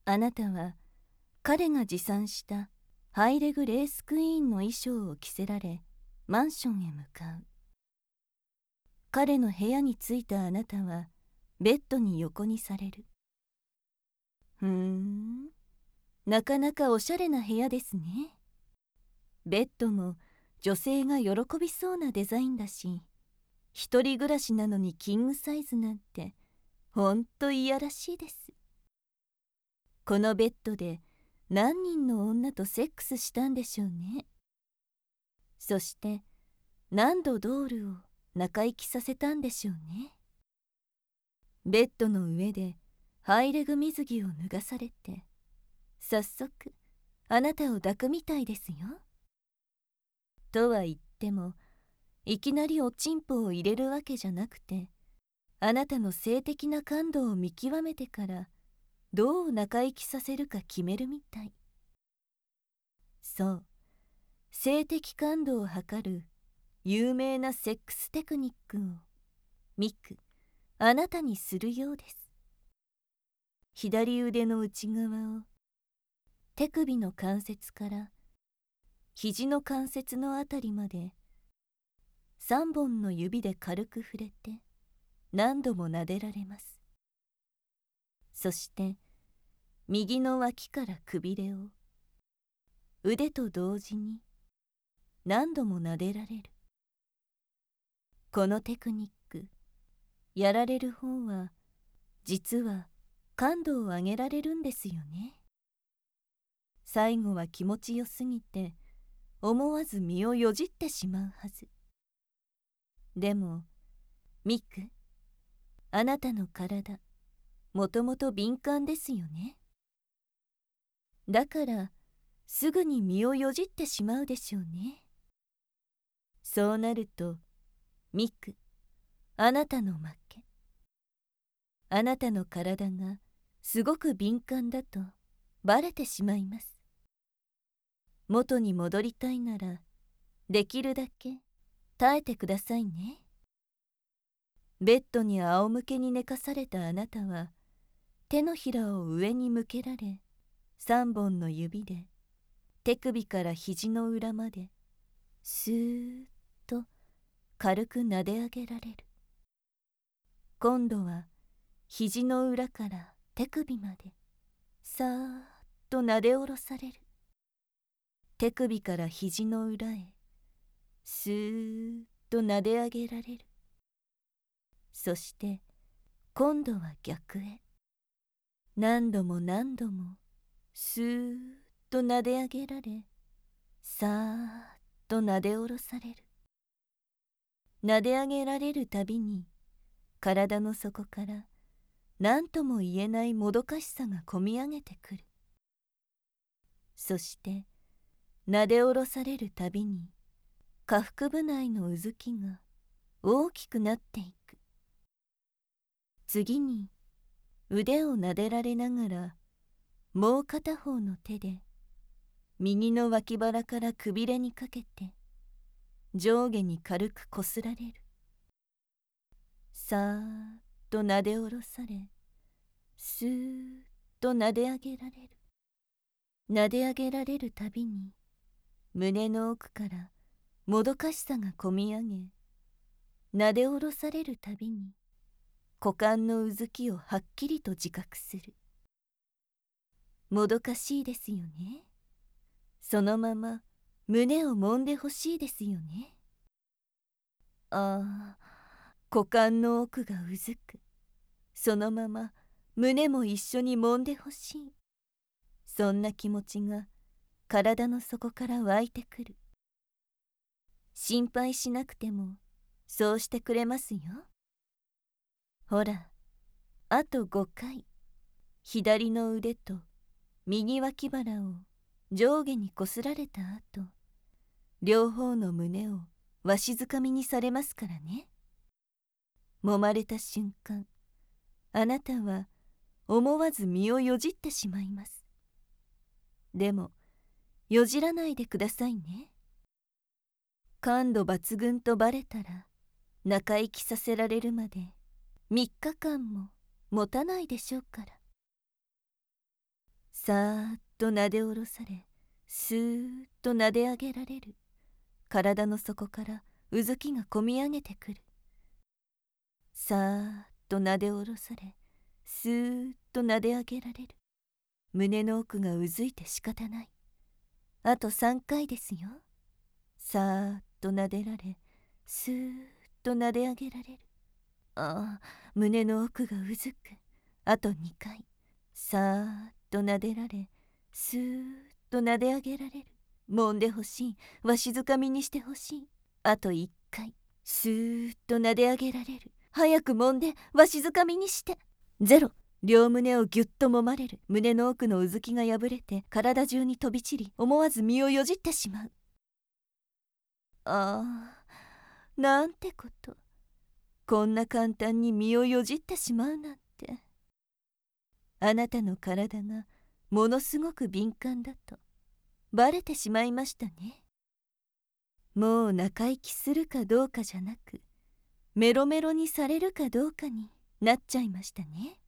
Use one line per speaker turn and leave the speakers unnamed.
あなたは彼が持参したハイレグレースクイーンの衣装を着せられ、マンションへ向かう。彼の部屋に着いたあなたはベッドに横にされる。なかなかおしゃれな部屋ですね。ベッドも女性が喜びそうなデザインだし、一人暮らしなのにキングサイズなんてほんといやらしいです。このベッドで何人の女とセックスしたんでしょうね。そして何度ドールを仲行きさせたんでしょうね。ベッドの上でハイレグ水着を脱がされて、早速あなたを抱くみたいですよ。とは言っても、いきなりおちんぽを入れるわけじゃなくて、あなたの性的な感度を見極めてからどう仲行きさせるか決めるみたい。そう、性的感度を測る有名なセックステクニックをミク、あなたにするようです。左腕の内側を手首の関節から肘の関節のあたりまで3本の指で軽く触れて何度も撫でられます。そして右の脇からくびれを腕と同時に何度も撫でられる。このテクニック、やられる方は実は感度を上げられるんですよね。最後は気持ちよすぎて思わず身をよじってしまうはず。でもミク、あなたの体もともと敏感ですよね。だからすぐに身をよじってしまうでしょうね。そうなるとミク、あなたの負け。あなたの体がすごく敏感だとバレてしまいます。元に戻りたいならできるだけ耐えてくださいね。ベッドに仰向けに寝かされたあなたは手のひらを上に向けられ、3本の指で手首から肘の裏までスーッと軽く撫で上げられる。今度は肘の裏から手首までさーっと撫で下ろされる。手首から肘の裏へスーッと撫で上げられる。そして今度は逆へ何度も何度もスーッと撫で上げられ、さーっと撫で下ろされる。撫で上げられるたびに体の底から何とも言えないもどかしさがこみ上げてくる。そして撫で下ろされるたびに下腹部内のうずきが大きくなっていく。次に腕を撫でられながらもう片方の手で右の脇腹からくびれにかけて上下に軽くこすられる。さーっと撫で下ろされ、スーッと撫で上げられる。撫で上げられるたびに胸の奥からもどかしさがこみ上げ、撫で下ろされるたびに股間のうずきをはっきりと自覚する。もどかしいですよね。そのまま胸を揉んでほしいですよね。ああ、股間の奥がうずく。そのまま胸も一緒に揉んでほしい。そんな気持ちが体の底から湧いてくる。心配しなくてもそうしてくれますよ。ほら、あと5回左の腕と右脇腹を上下にこすられた後、両方の胸をわしづかみにされますからね。揉まれた瞬間、あなたは思わず身をよじってしまいます。でもよじらないでくださいね。感度抜群とバレたら仲行きさせられるまで3日間も持たないでしょうから。 さーっとなで下ろされ、スーッとなで上げられる。体の底からうずきがこみ上げてくる。さーっとなで下ろされ、スーッとなで上げられる。胸の奥がうずいて仕方ない。あと3回ですよ。さーっとなでられ、スーッとなで上げられる。ああ、胸の奥がうずく。あと2回。さーっとなでられ、スーッとなで上げられる。揉んでほしい。わしづかみにしてほしい。あと1回。スーッとなで上げられる。早く揉んでわしづかみにして。ゼロ。両胸をぎゅっと揉まれる。胸の奥のうずきが破れて体中に飛び散り、思わず身をよじってしまう。ああ、なんてこと。こんな簡単に身をよじってしまうなんて。あなたの体がものすごく敏感だとバレてしまいましたね。もう中行きするかどうかじゃなく、メロメロにされるかどうかになっちゃいましたね。